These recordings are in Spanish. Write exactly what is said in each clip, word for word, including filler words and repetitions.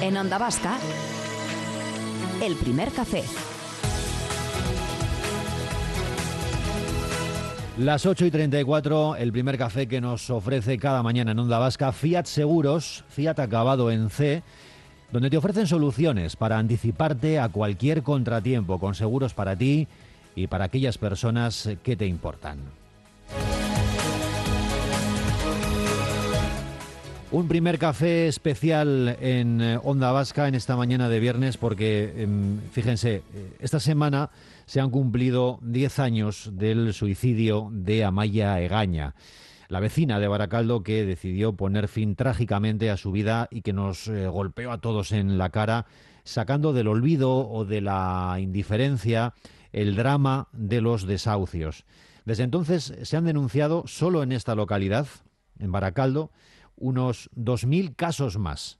En Onda Vasca, El Primer Café. Las ocho y treinta y cuatro, el primer café que nos ofrece cada mañana en Onda Vasca Fiat Seguros, Fiat acabado en C, donde te ofrecen soluciones para anticiparte a cualquier contratiempo con seguros para ti y para aquellas personas que te importan. Un primer café especial en Onda Vasca en esta mañana de viernes porque, fíjense, esta semana se han cumplido diez años del suicidio de Amaia Egaña, la vecina de Baracaldo que decidió poner fin trágicamente a su vida y que nos eh, golpeó a todos en la cara, sacando del olvido o de la indiferencia el drama de los desahucios. Desde entonces se han denunciado solo en esta localidad, en Baracaldo, unos dos mil casos más.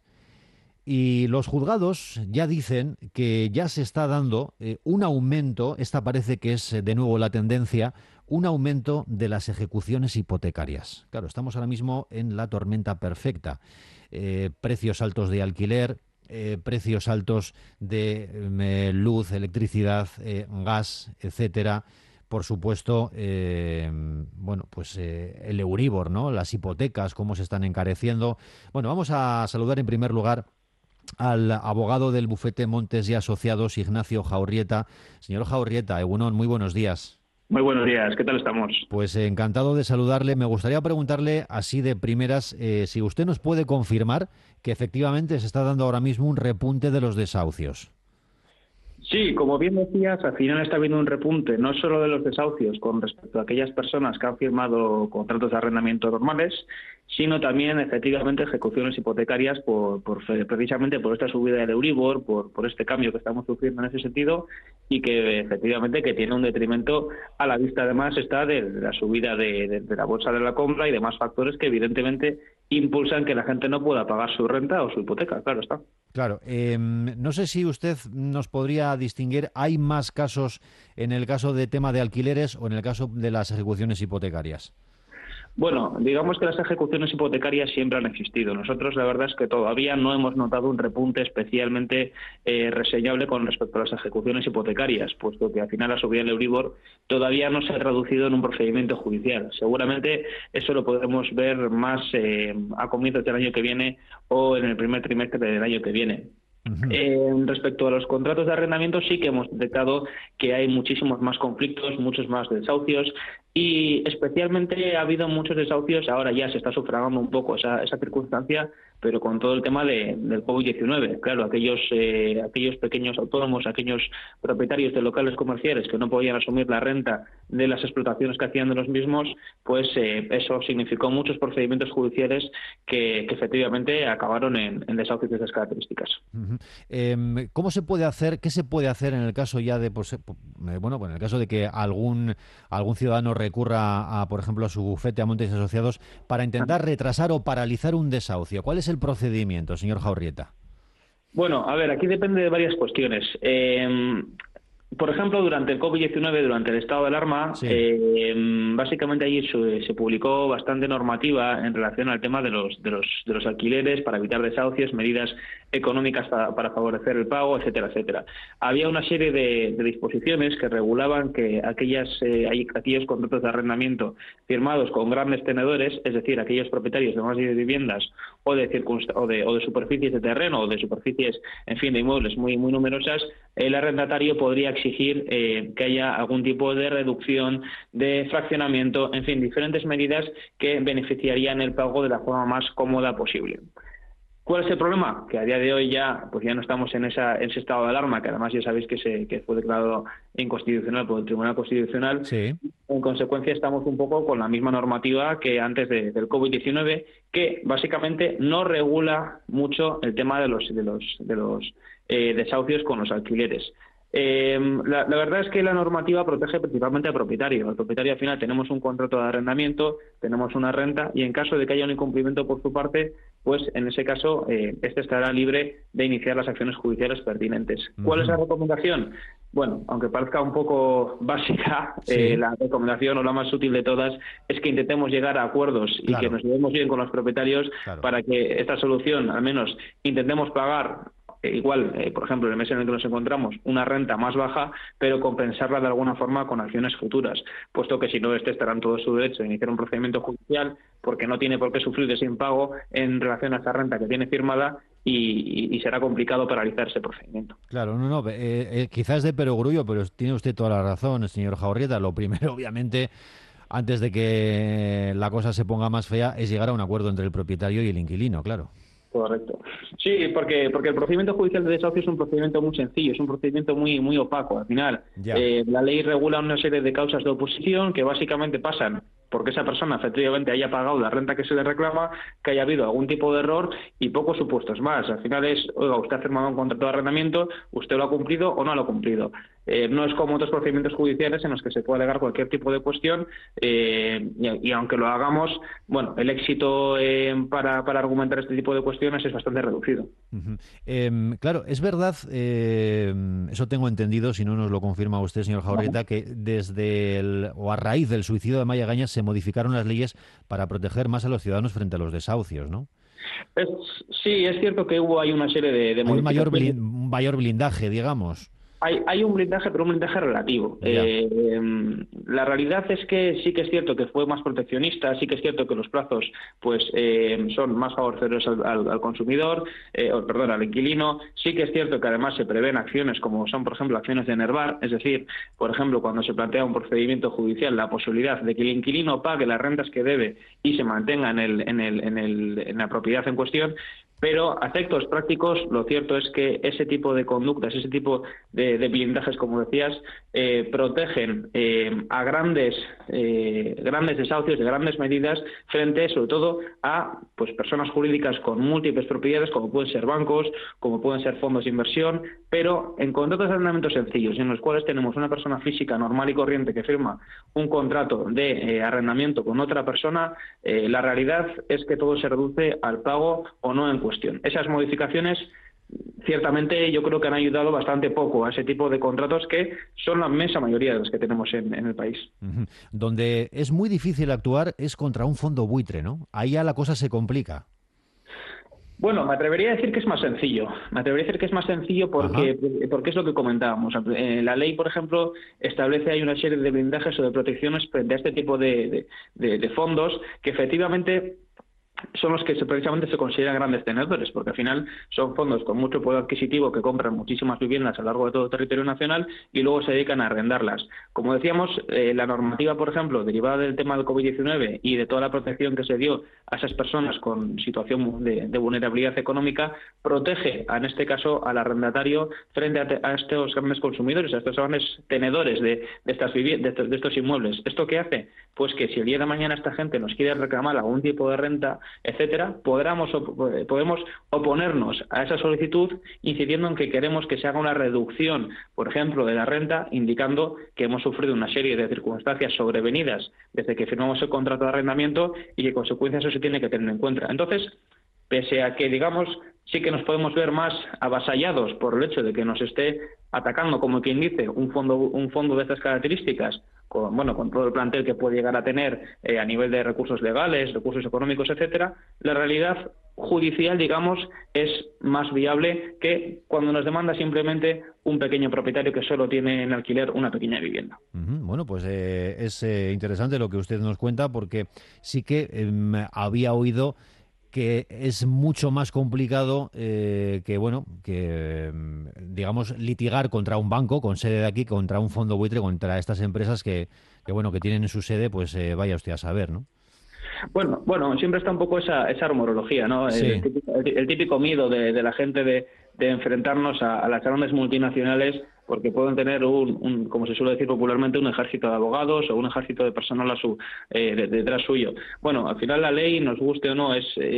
Y los juzgados ya dicen que ya se está dando eh, un aumento, esta parece que es eh, de nuevo la tendencia, un aumento de las ejecuciones hipotecarias. Claro, estamos ahora mismo en la tormenta perfecta. Eh, precios altos de alquiler, eh, precios altos de eh, luz, electricidad, eh, gas, etcétera. Por supuesto, eh, bueno, pues eh, el Euribor, ¿no? Las hipotecas, cómo se están encareciendo. Bueno, vamos a saludar en primer lugar al abogado del bufete Montes y Asociados, Ignacio Jaurrieta. Señor Jaurrieta, egunon, muy buenos días. Muy buenos días, ¿qué tal estamos? Pues eh, encantado de saludarle. Me gustaría preguntarle, así de primeras, eh, si usted nos puede confirmar que efectivamente se está dando ahora mismo un repunte de los desahucios. Sí, como bien decías, al final está habiendo un repunte no solo de los desahucios con respecto a aquellas personas que han firmado contratos de arrendamiento normales, sino también efectivamente ejecuciones hipotecarias por, por precisamente por esta subida del Euribor, por, por este cambio que estamos sufriendo en ese sentido y que efectivamente que tiene un detrimento a la vista además está de, de la subida de, de, de la bolsa de la compra y demás factores que evidentemente impulsan que la gente no pueda pagar su renta o su hipoteca, claro está. Claro, eh, no sé si usted nos podría distinguir, ¿hay más casos en el caso de tema de alquileres o en el caso de las ejecuciones hipotecarias? Bueno, digamos que las ejecuciones hipotecarias siempre han existido. Nosotros la verdad es que todavía no hemos notado un repunte especialmente eh, reseñable con respecto a las ejecuciones hipotecarias, puesto que al final la subida del Euribor todavía no se ha traducido en un procedimiento judicial. Seguramente eso lo podremos ver más eh, a comienzos del año que viene o en el primer trimestre del año que viene. Uh-huh. Eh, respecto a los contratos de arrendamiento sí que hemos detectado que hay muchísimos más conflictos, muchos más desahucios y especialmente ha habido muchos desahucios, ahora ya se está sufragando un poco esa, esa circunstancia, pero con todo el tema de, del COVID diecinueve. Claro, aquellos eh, aquellos pequeños autónomos, aquellos propietarios de locales comerciales que no podían asumir la renta de las explotaciones que hacían de los mismos, pues eh, eso significó muchos procedimientos judiciales que, que efectivamente acabaron en, en desahucios de esas características. Uh-huh. Eh, ¿Cómo se puede hacer, qué se puede hacer en el caso ya de, pues, bueno, pues en el caso de que algún algún ciudadano recurra a, por ejemplo, a su bufete, a Montes y Asociados, para intentar retrasar o paralizar un desahucio? ¿Cuál es el procedimiento, señor Jaurrieta? Bueno, a ver, aquí depende de varias cuestiones. Eh, por ejemplo, durante el COVID diecinueve, durante el estado de alarma, sí. eh, básicamente allí se, se publicó bastante normativa en relación al tema de los de los de los alquileres para evitar desahucios, medidas económicas para, para favorecer el pago, etcétera, etcétera. Había una serie de, de disposiciones que regulaban que aquellas eh, aquellos contratos de arrendamiento firmados con grandes tenedores, es decir, aquellos propietarios de más de viviendas o de, circunst- o de o de superficies de terreno o de superficies, en fin, de inmuebles muy muy numerosas, el arrendatario podría exigir eh, que haya algún tipo de reducción, de fraccionamiento, en fin, diferentes medidas que beneficiarían el pago de la forma más cómoda posible. ¿Cuál es el problema? Que a día de hoy ya pues ya no estamos en, esa, en ese estado de alarma, que además ya sabéis que, se, que fue declarado inconstitucional por el Tribunal Constitucional. Sí. En consecuencia estamos un poco con la misma normativa que antes de, del COVID diecinueve, que básicamente no regula mucho el tema de los, de los, de los eh, desahucios con los alquileres. Eh, la, la verdad es que la normativa protege principalmente al propietario. Al propietario al final tenemos un contrato de arrendamiento, tenemos una renta y en caso de que haya un incumplimiento por su parte, pues en ese caso eh, este estará libre de iniciar las acciones judiciales pertinentes. ¿Cuál uh-huh. es la recomendación? Bueno, aunque parezca un poco básica, sí. eh, la recomendación o la más útil de todas es que intentemos llegar a acuerdos y claro. que nos llevemos bien con los propietarios claro. para que esta solución, al menos intentemos pagar igual, eh, por ejemplo, en el mes en el que nos encontramos, una renta más baja, pero compensarla de alguna forma con acciones futuras, puesto que si no, este estará en todo su derecho de iniciar un procedimiento judicial porque no tiene por qué sufrir ese impago en relación a esta renta que tiene firmada y, y, y será complicado paralizar ese procedimiento. Claro, no, no, eh, eh, quizás de perogrullo, pero tiene usted toda la razón, señor Jaurrieta. Lo primero, obviamente, antes de que la cosa se ponga más fea, es llegar a un acuerdo entre el propietario y el inquilino, claro. Correcto. Sí, porque porque el procedimiento judicial de desahucio es un procedimiento muy sencillo, es un procedimiento muy muy opaco. Al final, eh, la ley regula una serie de causas de oposición que básicamente pasan porque esa persona efectivamente haya pagado la renta que se le reclama, que haya habido algún tipo de error y pocos supuestos más. Al final es, oiga, usted ha firmado un contrato de arrendamiento, usted lo ha cumplido o no lo ha cumplido. Eh, no es como otros procedimientos judiciales en los que se puede alegar cualquier tipo de cuestión eh, y, y aunque lo hagamos, bueno, el éxito eh, para, para argumentar este tipo de cuestiones es bastante reducido. Uh-huh. Eh, claro, es verdad, eh, eso tengo entendido, si no nos lo confirma usted, señor Jaurrieta, uh-huh. que desde el, o a raíz del suicidio de Maya Gañas se modificaron las leyes para proteger más a los ciudadanos frente a los desahucios, ¿no? Es, sí, es cierto que hubo hay una serie de, de hay un mayor, blind, un mayor blindaje, digamos. Hay, hay un blindaje, pero un blindaje relativo. Eh, eh, la realidad es que sí que es cierto que fue más proteccionista, sí que es cierto que los plazos pues eh, son más favorecedores al, al, al consumidor, eh, o, perdón, al inquilino. Sí que es cierto que además se prevén acciones como son, por ejemplo, acciones de enervar, es decir, por ejemplo, cuando se plantea un procedimiento judicial, la posibilidad de que el inquilino pague las rentas que debe y se mantenga en, el, en, el, en, el, en la propiedad en cuestión. Pero a efectos prácticos, lo cierto es que ese tipo de conductas, ese tipo de, de blindajes, como decías, eh, protegen eh, a grandes eh, grandes desahucios de grandes medidas frente, sobre todo, a pues personas jurídicas con múltiples propiedades, como pueden ser bancos, como pueden ser fondos de inversión, pero en contratos de arrendamiento sencillos, en los cuales tenemos una persona física normal y corriente que firma un contrato de eh, arrendamiento con otra persona, eh, la realidad es que todo se reduce al pago o no en cuestión. Esas modificaciones ciertamente yo creo que han ayudado bastante poco a ese tipo de contratos que son la inmensa mayoría de los que tenemos en, en el país. Uh-huh. Donde es muy difícil actuar es contra un fondo buitre, ¿no? Ahí ya la cosa se complica. Bueno, me atrevería a decir que es más sencillo. Me atrevería a decir que es más sencillo porque, porque es lo que comentábamos. Eh, la ley, por ejemplo, establece hay una serie de blindajes o de protecciones frente a este tipo de, de, de, de fondos que efectivamente son los que precisamente se consideran grandes tenedores, porque al final son fondos con mucho poder adquisitivo que compran muchísimas viviendas a lo largo de todo el territorio nacional y luego se dedican a arrendarlas. Como decíamos, eh, la normativa, por ejemplo, derivada del tema del covid diecinueve y de toda la protección que se dio a esas personas con situación de, de vulnerabilidad económica, protege, en este caso, al arrendatario frente a, te, a estos grandes consumidores, a estos grandes tenedores de, de, estas viviendas, de, estos, de estos inmuebles. ¿Esto qué hace? Pues que si el día de mañana esta gente nos quiere reclamar algún tipo de renta, etcétera, podamos, podemos oponernos a esa solicitud incidiendo en que queremos que se haga una reducción, por ejemplo, de la renta, indicando que hemos sufrido una serie de circunstancias sobrevenidas desde que firmamos el contrato de arrendamiento y que en consecuencia eso se tiene que tener en cuenta. Entonces, pese a que, digamos, sí que nos podemos ver más avasallados por el hecho de que nos esté atacando, como quien dice, un fondo un fondo de estas características, con, bueno, con todo el plantel que puede llegar a tener eh, a nivel de recursos legales, recursos económicos, etcétera, la realidad judicial, digamos, es más viable que cuando nos demanda simplemente un pequeño propietario que solo tiene en alquiler una pequeña vivienda. Uh-huh. Bueno, pues eh, es eh, interesante lo que usted nos cuenta, porque sí que eh, había oído que es mucho más complicado eh, que, bueno, que, digamos, litigar contra un banco con sede de aquí, contra un fondo buitre, contra estas empresas que, que bueno, que tienen en su sede, pues eh, vaya usted a saber, ¿no? Bueno, bueno, siempre está un poco esa, esa rumorología, ¿no? Sí. El, típico, el, el típico miedo de, de la gente de, de enfrentarnos a, a las grandes multinacionales porque pueden tener un, un, como se suele decir popularmente, un ejército de abogados o un ejército de personal a su eh, de, detrás suyo. Bueno, al final la ley, nos guste o no, es eh,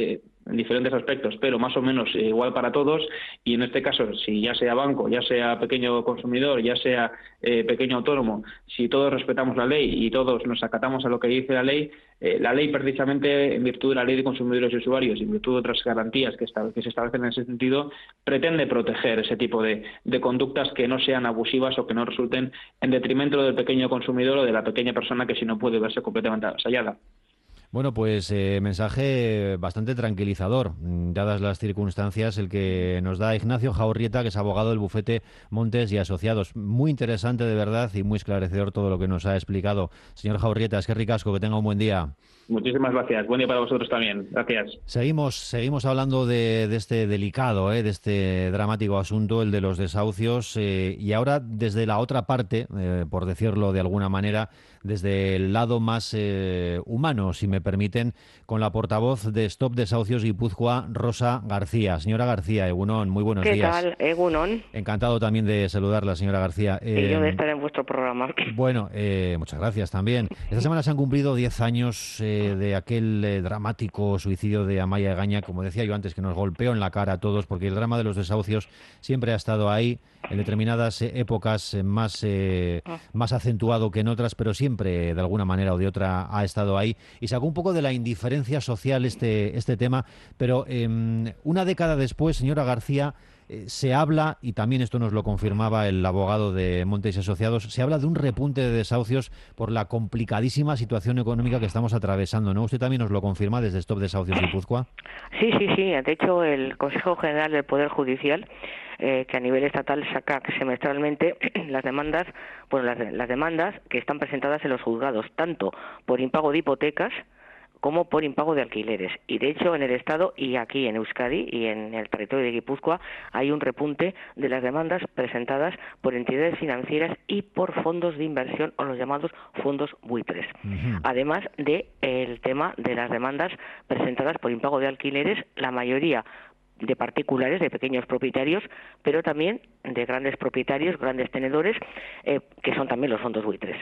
en diferentes aspectos, pero más o menos igual para todos, y en este caso, si ya sea banco, ya sea pequeño consumidor, ya sea eh, pequeño autónomo, si todos respetamos la ley y todos nos acatamos a lo que dice la ley, eh, la ley precisamente, en virtud de la Ley de Consumidores y Usuarios y en virtud de otras garantías que, esta, que se establecen en ese sentido, pretende proteger ese tipo de, de conductas que no sean abusivas o que no resulten en detrimento del pequeño consumidor o de la pequeña persona que si no puede verse completamente avasallada. Bueno, pues eh, mensaje bastante tranquilizador, dadas las circunstancias, el que nos da Ignacio Jaurrieta, que es abogado del bufete Montes y Asociados. Muy interesante, de verdad, y muy esclarecedor todo lo que nos ha explicado. Señor Jaurrieta, es que ricasco, que tenga un buen día. Muchísimas gracias. Buen día para vosotros también. Gracias. Seguimos, seguimos hablando de, de este delicado, eh, de este dramático asunto, el de los desahucios, eh, y ahora desde la otra parte, eh, por decirlo de alguna manera, desde el lado más eh, humano, si me permiten, con la portavoz de Stop Desahucios Guipúzcoa, Rosa García. Señora García, Egunon, muy buenos ¿Qué días. ¿Qué tal, Egunon? Encantado también de saludarla, señora García. Eh, y yo de eh, estar en vuestro programa. Bueno, eh, muchas gracias también. Esta semana se han cumplido diez años eh, de aquel eh, dramático suicidio de Amaya Egaña, como decía yo antes, que nos golpeó en la cara a todos, porque el drama de los desahucios siempre ha estado ahí, en determinadas eh, épocas eh, más, eh, más acentuado que en otras, pero siempre de alguna manera o de otra ha estado ahí, y sacó un poco de la indiferencia social este, este tema, pero eh, una década después, señora García, eh, se habla, y también esto nos lo confirmaba el abogado de Montes y Asociados, se habla de un repunte de desahucios por la complicadísima situación económica que estamos atravesando, ¿no? ¿Usted también nos lo confirma desde Stop Desahucios Guipúzcoa? Sí, sí, sí. De hecho, el Consejo General del Poder Judicial, eh, que a nivel estatal saca semestralmente las demandas, bueno, las, las demandas que están presentadas en los juzgados, tanto por impago de hipotecas como por impago de alquileres. Y de hecho en el Estado y aquí en Euskadi y en el territorio de Guipúzcoa hay un repunte de las demandas presentadas por entidades financieras y por fondos de inversión o los llamados fondos buitres. Uh-huh. Además de el tema de las demandas presentadas por impago de alquileres, la mayoría de particulares, de pequeños propietarios, pero también de grandes propietarios, grandes tenedores, eh, que son también los fondos buitres.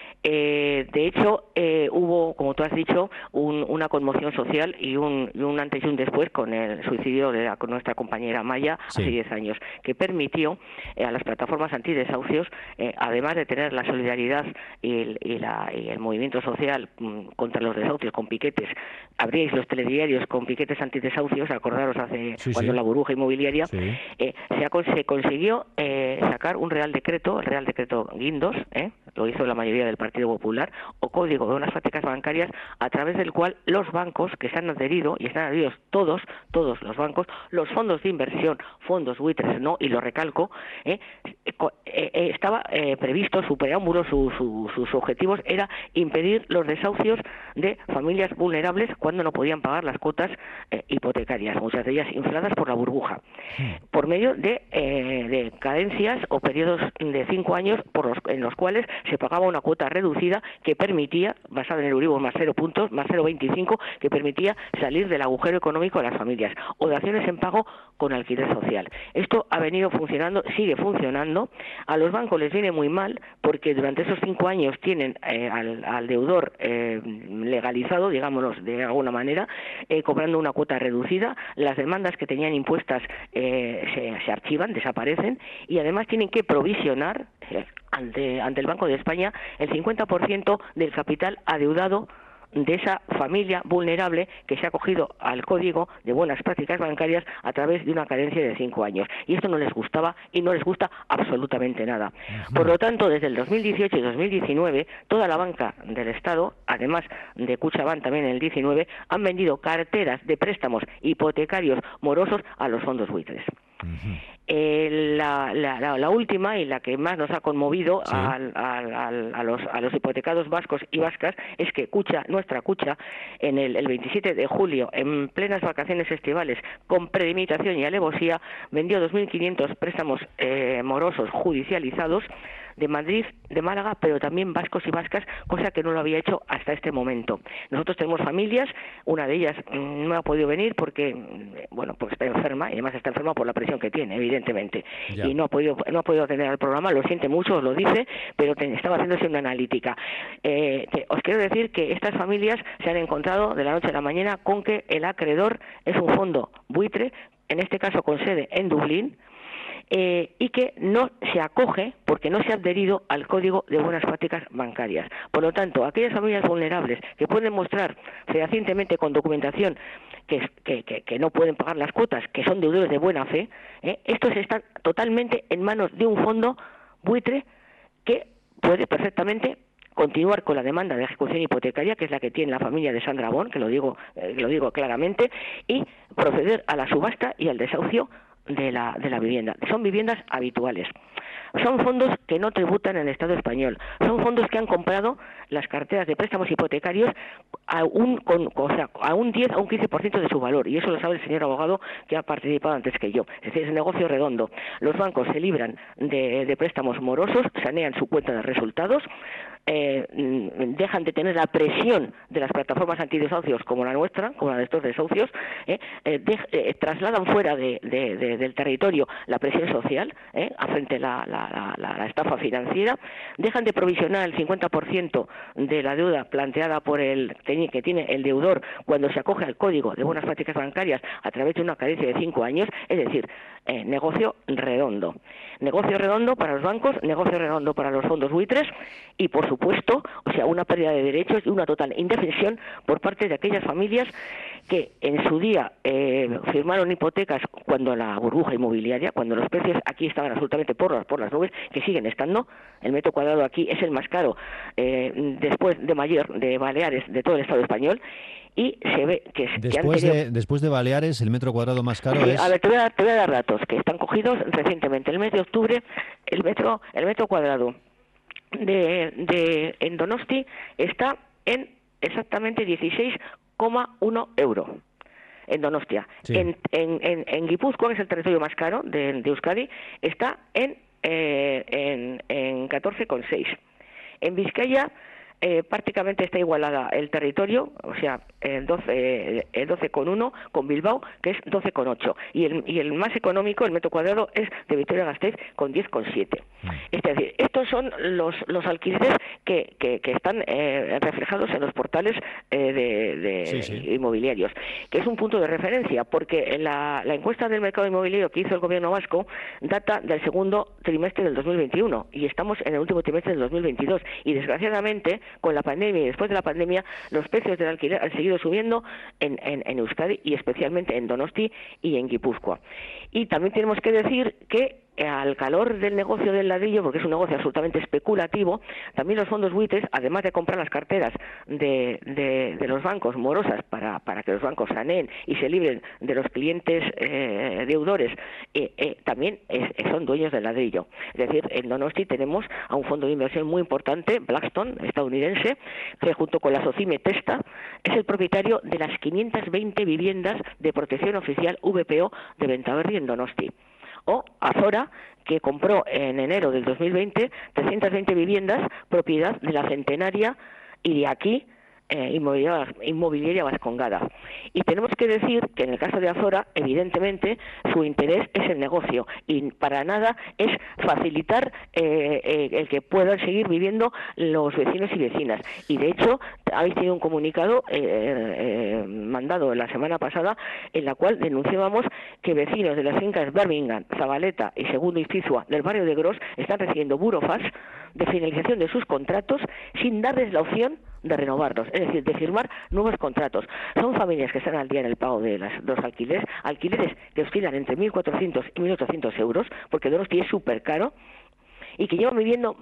Eh, de hecho, eh, hubo, como tú has dicho, un, una conmoción social y un, y un antes y un después con el suicidio de la, con nuestra compañera Maya sí. hace diez años, que permitió eh, a las plataformas antidesahucios, eh, además de tener la solidaridad y el, y la, y el movimiento social m, contra los desahucios con piquetes. Abríais los telediarios con piquetes antidesahucios, acordaros hace sí, cuando sí. la burbuja inmobiliaria, sí. eh, se, se consiguió eh, sacar un Real Decreto, el Real Decreto Guindos, eh, lo hizo la mayoría del Partido Popular, o Código de unas prácticas bancarias, a través del cual los bancos que se han adherido, y están adheridos todos, todos los bancos, los fondos de inversión, fondos buitres, no, y lo recalco, eh, eh, eh, estaba eh, previsto, su preámbulo, su, su, sus objetivos era impedir los desahucios de familias vulnerables cuando no podían pagar las cuotas eh, hipotecarias, muchas de ellas infladas por la burbuja, por medio de, eh, de cadencias o periodos de cinco años por los, en los cuales se pagaba una cuota reducida que permitía, basada en el Euribor más cero puntos, más cero coma veinticinco, que permitía salir del agujero económico de las familias, o daciones en pago con alquiler social. Esto ha venido funcionando, sigue funcionando. A los bancos les viene muy mal porque durante esos cinco años tienen eh, al, al deudor eh, legalizado, digámoslo de alguna manera, eh, cobrando una cuota reducida. Las demandas que tenían impuestas eh, se, se archivan, desaparecen, y además tienen que provisionar eh, ante, ante el Banco de España el cincuenta por ciento del capital adeudado de esa familia vulnerable que se ha acogido al Código de Buenas Prácticas Bancarias a través de una cadencia de cinco años. Y esto no les gustaba y no les gusta absolutamente nada. Por lo tanto, desde el dos mil dieciocho y dos mil diecinueve, toda la banca del Estado, además de Kutxabank también en el diecinueve, han vendido carteras de préstamos hipotecarios morosos a los fondos buitres. Uh-huh. Eh, la, la, la, la última y la que más nos ha conmovido sí. a, a, a, a, los, a los hipotecados vascos y vascas es que Kutxa, nuestra Kutxa, en el, el veintisiete de julio, en plenas vacaciones estivales, con premeditación y alevosía, vendió dos mil quinientos préstamos eh, morosos judicializados de Madrid, de Málaga, pero también vascos y vascas, cosa que no lo había hecho hasta este momento. Nosotros tenemos familias, una de ellas mmm, no ha podido venir porque, bueno, pues está enferma, y además está enferma por la presión que tiene, evidentemente, ya. y no ha podido no ha podido atender al programa, lo siente mucho, os lo dice, pero te, estaba haciéndose una analítica. Eh, te, os quiero decir que estas familias se han encontrado de la noche a la mañana con que el acreedor es un fondo buitre, en este caso con sede en Dublín, Eh, y que no se acoge porque no se ha adherido al Código de Buenas Prácticas Bancarias. Por lo tanto, aquellas familias vulnerables que pueden mostrar fehacientemente con documentación que, que, que, que no pueden pagar las cuotas, que son deudores de buena fe, eh, estos están totalmente en manos de un fondo buitre que puede perfectamente continuar con la demanda de ejecución hipotecaria, que es la que tiene la familia de Sandra Bon, que lo digo, eh, lo digo claramente, y proceder a la subasta y al desahucio de la de la vivienda. Son viviendas habituales. Son fondos que no tributan en el Estado español. Son fondos que han comprado las carteras de préstamos hipotecarios a un, con, o sea, a un diez a un quince por ciento de su valor. Y eso lo sabe el señor abogado que ha participado antes que yo. Es decir, es un negocio redondo. Los bancos se libran de, de préstamos morosos, sanean su cuenta de resultados, eh, dejan de tener la presión de las plataformas antidesahucios como la nuestra, como la de estos desahucios, eh, eh, de, eh, trasladan fuera de, de, de, del territorio la presión social, eh, frente a la, la La, la, la estafa financiera, dejan de provisionar el cincuenta por ciento de la deuda planteada por el que tiene el deudor cuando se acoge al Código de Buenas Prácticas Bancarias a través de una carencia de cinco años, es decir, eh, negocio redondo. Negocio redondo para los bancos, negocio redondo para los fondos buitres y, por supuesto, o sea, una pérdida de derechos y una total indefensión por parte de aquellas familias que en su día eh, firmaron hipotecas cuando la burbuja inmobiliaria, cuando los precios aquí estaban absolutamente por las, por las nubes, que siguen estando. El metro cuadrado aquí es el más caro eh, después de Mayor, de Baleares, de todo el Estado español. Y se ve que, después, que han tenido... de, después de Baleares, el metro cuadrado más caro sí, es... A ver, te voy a, te voy a dar datos que están cogidos recientemente. El mes de octubre, el metro el metro cuadrado de, de en Donosti está en exactamente dieciséis coma uno euros. En Donostia. Sí. En, en, en, en Guipúzcoa, que es el territorio más caro de, de Euskadi, está en, eh, en, en catorce coma seis. En Vizcaya eh, prácticamente está igualada el territorio, o sea, el doce coma uno con Bilbao, que es doce coma ocho. Y el, y el más económico, el metro cuadrado, es de Vitoria-Gasteiz con diez coma siete. Es decir, estos son los, los alquileres que, que, que están eh, reflejados en los portales eh, de, de sí, sí. inmobiliarios, que es un punto de referencia, porque la, la encuesta del mercado inmobiliario que hizo el gobierno vasco data del segundo trimestre del dos mil veintiuno y estamos en el último trimestre del dos mil veintidós. Y desgraciadamente, con la pandemia y después de la pandemia, los precios del alquiler han seguido subiendo en, en, en Euskadi y especialmente en Donosti y en Guipúzcoa. Y también tenemos que decir que al calor del negocio del ladrillo, porque es un negocio absolutamente especulativo, también los fondos buitres, además de comprar las carteras de, de, de los bancos morosas para, para que los bancos saneen y se libren de los clientes eh, deudores, eh, eh, también es, son dueños del ladrillo. Es decir, en Donosti tenemos a un fondo de inversión muy importante, Blackstone, estadounidense, que junto con la Socime Testa es el propietario de las quinientas veinte viviendas de protección oficial V P O de Bentaberri en Donosti. O Azora, que compró en enero del dos mil veinte trescientas veinte viviendas propiedad de la Centenaria y de aquí eh, inmobiliaria, inmobiliaria Vascongada. Y tenemos que decir que en el caso de Azora, evidentemente, su interés es el negocio y para nada es facilitar eh, eh, el que puedan seguir viviendo los vecinos y vecinas. Y de hecho, habéis tenido un comunicado eh, eh, mandado la semana pasada en la cual denunciábamos que vecinos de las fincas Birmingham, Zabaleta y Segundo Iztizua del barrio de Gros están recibiendo burofax de finalización de sus contratos sin darles la opción de renovarlos, es decir, de firmar nuevos contratos. Son familias que están al día en el pago de las, los alquileres, alquileres que oscilan entre mil cuatrocientos y mil ochocientos euros, porque Donosti es súper caro, y que llevan viviendo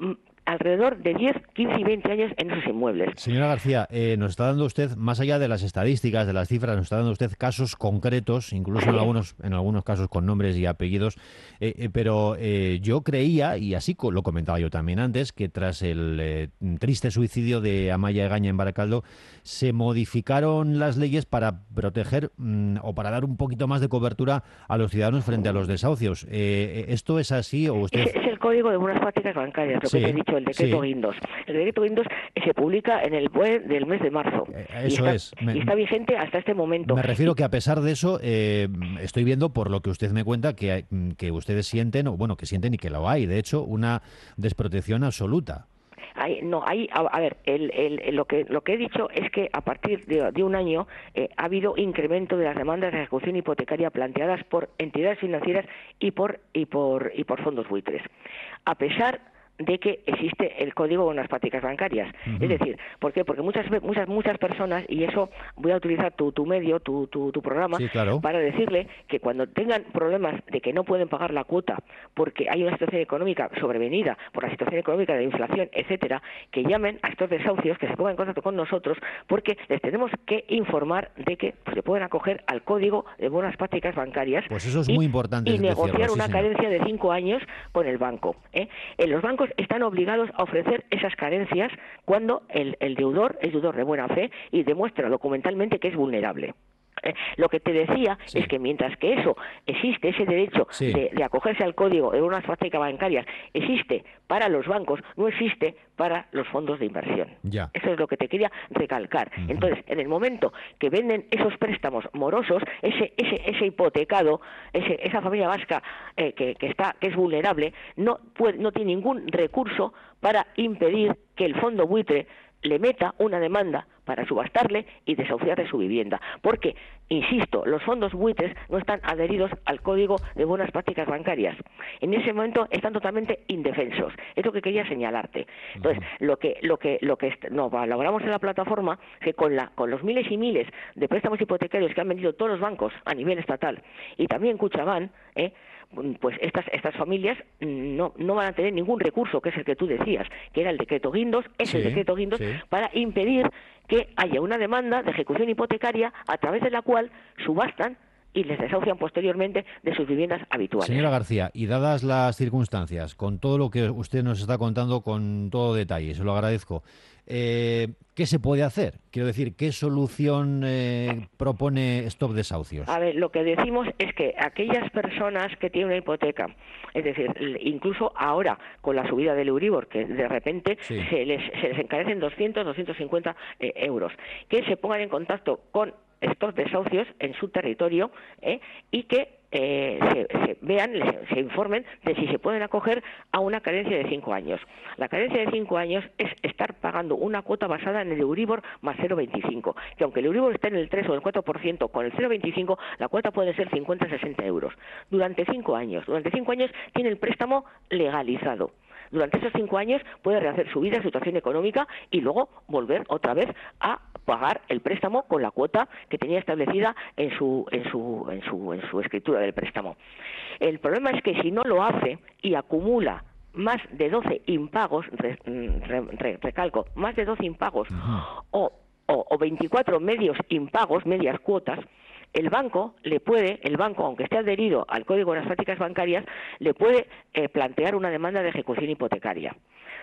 alrededor de diez, quince y veinte años en esos inmuebles. Señora García, eh, nos está dando usted, más allá de las estadísticas, de las cifras, nos está dando usted casos concretos, incluso en algunos, en algunos casos con nombres y apellidos, eh, eh, pero eh, yo creía, y así lo comentaba yo también antes, que tras el eh, triste suicidio de Amaya Egaña en Baracaldo, se modificaron las leyes para proteger mmm, o para dar un poquito más de cobertura a los ciudadanos frente a los desahucios. Eh, ¿Esto es así o usted...? Es, es el Código de Buenas Prácticas Bancarias, lo sí, que te he dicho, el decreto sí. Guindos. El decreto Guindos se publica en el B O E del mes de marzo. Eh, y eso está, es. Me, y está vigente hasta este momento. Me refiero que a pesar de eso, eh, estoy viendo por lo que usted me cuenta que, hay, que ustedes sienten, o bueno, que sienten y que lo hay, de hecho, una desprotección absoluta. Hay, no, hay, a, a ver, el, el, lo que lo que he dicho es que a partir de, de un año eh, ha habido incremento de las demandas de ejecución hipotecaria planteadas por entidades financieras y por y por y por fondos buitres. A pesar de que existe el Código de Buenas Prácticas Bancarias. Uh-huh. Es decir, ¿por qué? Porque muchas muchas muchas personas, y eso voy a utilizar tu, tu medio, tu, tu, tu programa, sí, claro, para decirle que cuando tengan problemas de que no pueden pagar la cuota porque hay una situación económica sobrevenida por la situación económica de inflación, etcétera, que llamen a estos desahucios, que se pongan en contacto con nosotros, porque les tenemos que informar de que pues, se pueden acoger al Código de Buenas Prácticas Bancarias. Pues eso es y, muy importante y negociar decirlo, una sí, carencia de cinco años con el banco. ¿eh? En los bancos están obligados a ofrecer esas carencias cuando el, el deudor es deudor de buena fe y demuestra documentalmente que es vulnerable. Eh, lo que te decía sí. es que mientras que eso existe, ese derecho sí. de, de acogerse al Código de Buenas Prácticas Bancarias existe para los bancos, no existe para los fondos de inversión. Ya. Eso es lo que te quería recalcar. Uh-huh. Entonces, en el momento que venden esos préstamos morosos, ese ese ese hipotecado, ese, esa familia vasca eh, que, que está que es vulnerable, no puede, no tiene ningún recurso para impedir que el fondo buitre le meta una demanda para subastarle y desahuciarle su vivienda. Porque, insisto, los fondos buitres no están adheridos al Código de Buenas Prácticas Bancarias. En ese momento están totalmente indefensos. Es lo que quería señalarte. Entonces, uh-huh. lo que lo que lo que no, logramos en la plataforma es que con la con los miles y miles de préstamos hipotecarios que han vendido todos los bancos a nivel estatal y también Kutxabank, eh, pues estas estas familias no no van a tener ningún recurso, que es el que tú decías, que era el decreto Guindos, es sí, el decreto Guindos, sí. para impedir que haya una demanda de ejecución hipotecaria a través de la cual subastan y les desahucian posteriormente de sus viviendas habituales. Señora García, y dadas las circunstancias, con todo lo que usted nos está contando con todo detalle, se lo agradezco, eh, ¿qué se puede hacer? Quiero decir, ¿qué solución eh, propone Stop Desahucios? A ver, lo que decimos es que aquellas personas que tienen una hipoteca, es decir, incluso ahora con la subida del Euribor, que de repente sí. se, les, se les encarecen doscientos, doscientos cincuenta eh, euros, que se pongan en contacto con estos desahucios en su territorio eh, y que eh, se, se vean, se, se informen de si se pueden acoger a una carencia de cinco años. La carencia de cinco años es estar pagando una cuota basada en el Euribor más cero coma veinticinco, que aunque el Euribor esté en el tres o el cuatro por ciento, con el cero coma veinticinco la cuota puede ser cincuenta a sesenta euros. Durante cinco años. Durante cinco años tiene el préstamo legalizado. Durante esos cinco años puede rehacer su vida, situación económica y luego volver otra vez a pagar el préstamo con la cuota que tenía establecida en su en su en su en su escritura del préstamo. El problema es que si no lo hace y acumula más de doce impagos, re, re, re, recalco, más de doce impagos uh-huh. o, o, o veinticuatro medios impagos, medias cuotas, el banco le puede, el banco, aunque esté adherido al Código de las Prácticas Bancarias, le puede eh, plantear una demanda de ejecución hipotecaria.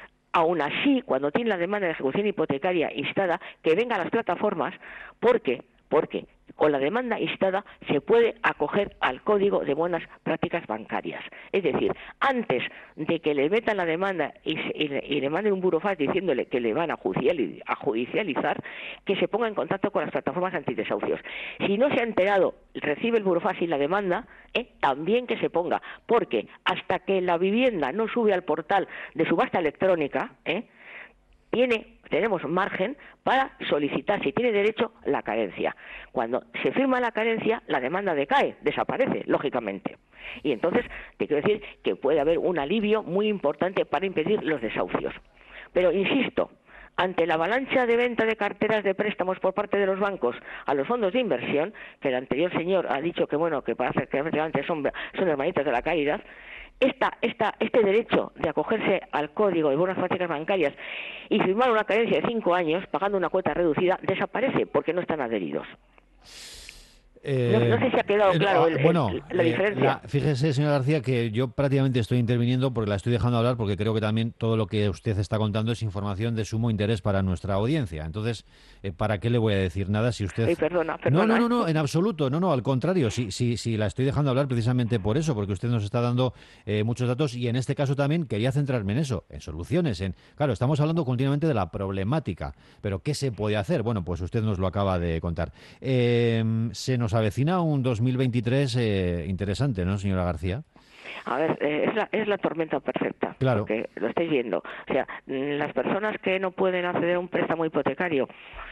Aún así, cuando tiene la demanda de ejecución hipotecaria instada, que venga a las plataformas, porque, porque con la demanda instada se puede acoger al Código de Buenas Prácticas Bancarias. Es decir, antes de que le metan la demanda y, se, y, le, y le manden un burofax diciéndole que le van a, judicial, a judicializar, que se ponga en contacto con las plataformas antidesahucios. Si no se ha enterado, recibe el burofax y la demanda, eh, también que se ponga, porque hasta que la vivienda no sube al portal de subasta electrónica, eh, tiene tenemos margen para solicitar, si tiene derecho, la carencia. Cuando se firma la carencia, la demanda decae, desaparece, lógicamente. Y entonces, te quiero decir que puede haber un alivio muy importante para impedir los desahucios. Pero, insisto, ante la avalancha de venta de carteras de préstamos por parte de los bancos a los fondos de inversión, que el anterior señor ha dicho que bueno, que parece que efectivamente son, son hermanitas de la caridad, esta, esta, este derecho de acogerse al código de buenas prácticas bancarias y firmar una carencia de cinco años pagando una cuota reducida desaparece porque no están adheridos. Eh, no, no sé si ha quedado claro el, bueno, el, la diferencia. Eh, la, fíjese, señora García, que yo prácticamente estoy interviniendo porque la estoy dejando hablar, porque creo que también todo lo que usted está contando es información de sumo interés para nuestra audiencia. Entonces, eh, ¿para qué le voy a decir nada si usted... Ay, perdona, perdona. No, no, no, no, en absoluto, no, no, al contrario, sí, sí, sí, la estoy dejando hablar precisamente por eso, porque usted nos está dando eh, muchos datos y en este caso también quería centrarme en eso, en soluciones, en... Claro, estamos hablando continuamente de la problemática, pero ¿qué se puede hacer? Bueno, pues usted nos lo acaba de contar. Eh, se nos avecina un dos mil veintitrés eh, interesante, ¿no, señora García? A ver, eh, es, la, es la tormenta perfecta, claro, porque lo estáis viendo. O sea, las personas que no pueden acceder a un préstamo hipotecario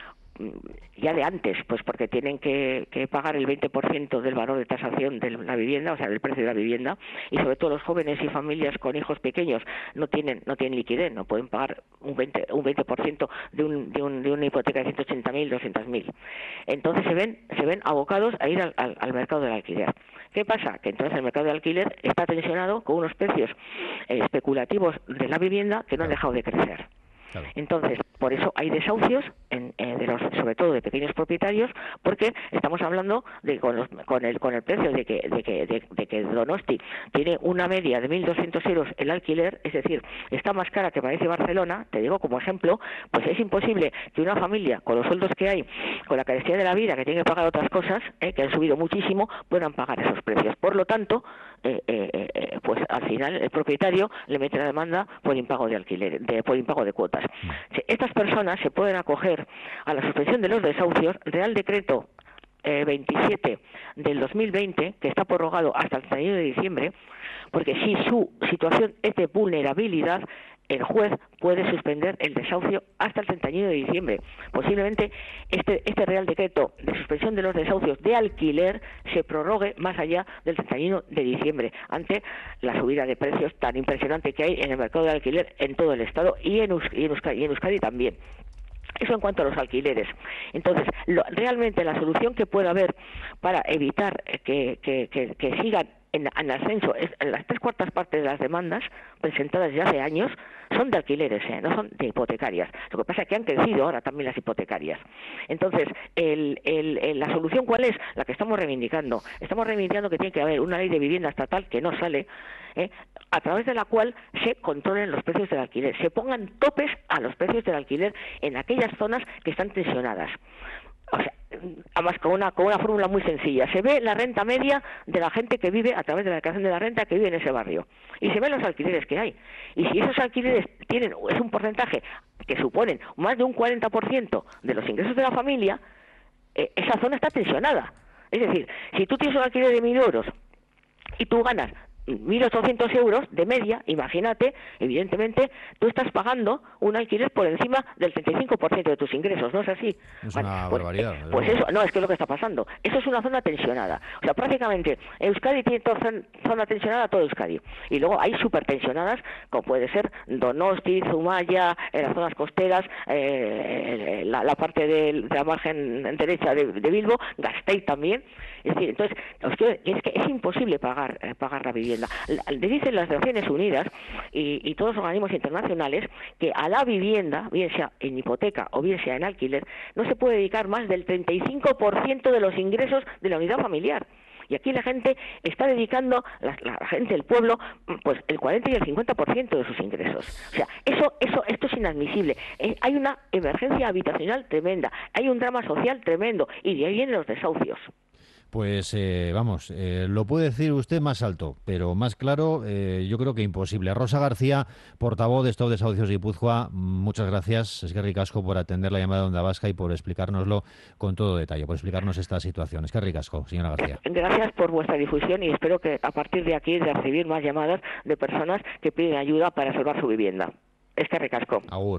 ya de antes, pues porque tienen que, que pagar el veinte por ciento del valor de tasación de la vivienda, o sea, del precio de la vivienda, y sobre todo los jóvenes y familias con hijos pequeños no tienen no tienen liquidez, no pueden pagar un veinte un veinte por ciento de un de un de una hipoteca de ciento ochenta mil, doscientos mil. Entonces se ven se ven abocados a ir al, al, al mercado del alquiler. ¿Qué pasa? Que entonces el mercado de alquiler está tensionado con unos precios eh, especulativos de la vivienda que no han dejado de crecer. Claro. Entonces, por eso hay desahucios, en, eh, de los, sobre todo de pequeños propietarios, porque estamos hablando de con, los, con el con el precio de que de que de, de que Donosti tiene una media de mil doscientos euros el alquiler, es decir, está más cara que parece Barcelona. Te digo como ejemplo, pues es imposible que una familia con los sueldos que hay, con la carencia de la vida, que tiene que pagar otras cosas, eh, que han subido muchísimo, puedan pagar esos precios. Por lo tanto, eh, eh, eh, pues al final el propietario le mete la demanda por impago de alquiler, de, por impago de cuotas. Estas personas se pueden acoger a la suspensión de los desahucios, Real Decreto eh, veintisiete del dos mil veinte, que está prorrogado hasta el treinta y uno de diciembre, porque si su situación es de vulnerabilidad, el juez puede suspender el desahucio hasta el treinta y uno de diciembre. Posiblemente este, este Real Decreto de suspensión de los desahucios de alquiler se prorrogue más allá del treinta y uno de diciembre, ante la subida de precios tan impresionante que hay en el mercado de alquiler en todo el Estado y en, Eus- y en, Euskadi, y en Euskadi también. Eso en cuanto a los alquileres. Entonces, lo, realmente la solución que puede haber para evitar que, que, que, que sigan en, en ascenso, es, en las tres cuartas partes de las demandas presentadas ya hace años son de alquileres, ¿eh? No son de hipotecarias. Lo que pasa es que han crecido ahora también las hipotecarias. Entonces, el, el, el, la solución, ¿cuál es? La que estamos reivindicando. Estamos reivindicando que tiene que haber una ley de vivienda estatal que no sale, ¿eh? a través de la cual se controlen los precios del alquiler, se pongan topes a los precios del alquiler en aquellas zonas que están tensionadas. O sea, además con una con una fórmula muy sencilla. Se ve la renta media de la gente que vive a través de la declaración de la renta que vive en ese barrio. Y se ven los alquileres que hay. Y si esos alquileres tienen, es un porcentaje que suponen más de un cuarenta por ciento de los ingresos de la familia, eh, esa zona está tensionada. Es decir, si tú tienes un alquiler de mil euros y tú ganas mil ochocientos euros de media, imagínate, evidentemente, tú estás pagando un alquiler por encima del treinta y cinco por ciento de tus ingresos, ¿no es así? Es bueno, una pues, barbaridad. Eh, pues eso, no, es que es lo que está pasando. Eso es una zona tensionada. O sea, prácticamente, Euskadi tiene toda zona tensionada, todo Euskadi. Y luego hay supertensionadas, como puede ser Donosti, Zumaya, en las zonas costeras, eh, la, la parte de, de la margen derecha de, de Bilbo, Gasteiz también. Es decir, entonces, es que es imposible pagar eh, pagar la vivienda. Le dicen las Naciones Unidas y, y todos los organismos internacionales que a la vivienda, bien sea en hipoteca o bien sea en alquiler, no se puede dedicar más del treinta y cinco por ciento de los ingresos de la unidad familiar. Y aquí la gente está dedicando, la, la gente del pueblo, pues el cuarenta y el cincuenta por ciento de sus ingresos. O sea, eso, eso, esto es inadmisible. Eh, hay una emergencia habitacional tremenda, hay un drama social tremendo y de ahí vienen los desahucios. Pues eh, vamos, eh, lo puede decir usted más alto, pero más claro eh, yo creo que imposible. Rosa García, portavoz de Estado de Desahucios de Guipúzcoa, muchas gracias, eskerrik asko, por atender la llamada de Onda Vasca y por explicárnoslo con todo detalle, por explicarnos esta situación. Eskerrik asko, señora García. Gracias por vuestra difusión y espero que a partir de aquí de recibir más llamadas de personas que piden ayuda para salvar su vivienda. Eskerrik asko. Agur.